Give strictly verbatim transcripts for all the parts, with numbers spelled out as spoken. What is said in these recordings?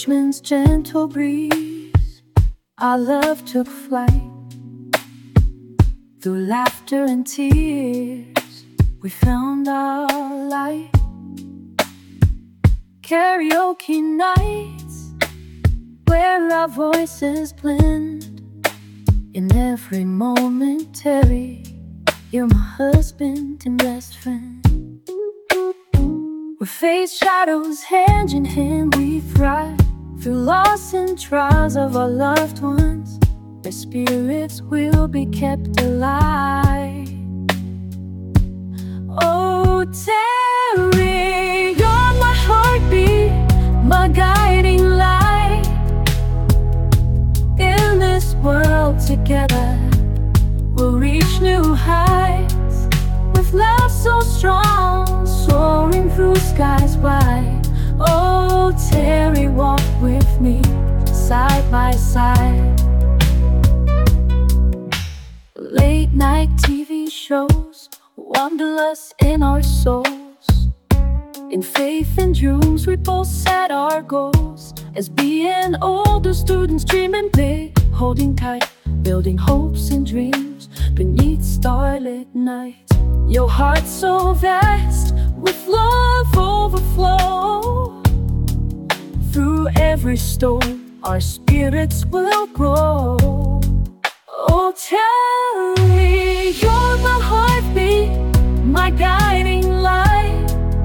Richmond's gentle breeze, our love took flight. Through laughter and tears, we found our light. Karaoke nights, where our voices blend. In every moment, Terry, you're my husband and best friend. We face shadows hand in hand, we thrive through loss and trials of our loved ones. Their spirits will be kept alive. Oh, Terry, you're my heartbeat, my guiding light. In this world together, we'll reach new heights. With love so strong, soaring through skies wide. Oh, Terry, walk with me, side by side. Late night T V shows wanderlust in our souls. In faith and dreams we both set our goals. As being older students dreaming big, holding tight, building hopes and dreams beneath starlit nights. Your heart so vast, with love overflow. Through every storm, our spirits will grow. Oh, Terry, you're my heartbeat, my guiding light.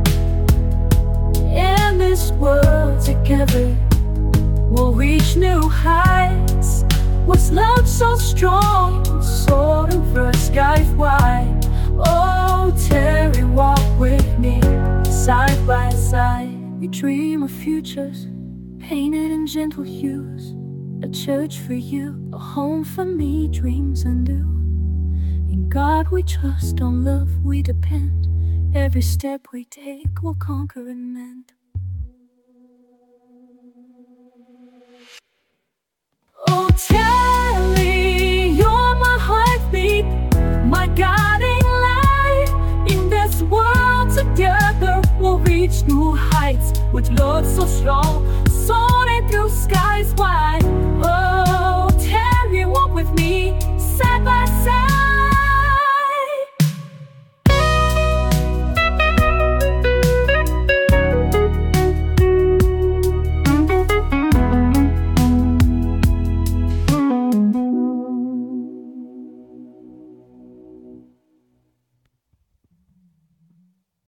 In this world together, we'll reach new heights. With love so strong, soaring through skies wide. Oh, Terry, walk with me, side by side. We dream of futures, painted in gentle hues. A church for you, a home for me, dreams anew. In God we trust, on love we depend. Every step we take will conquer and mend. Oh, Terry, you're my heartbeat, my guiding light. In this world together, we'll reach new heights. With love so strong, so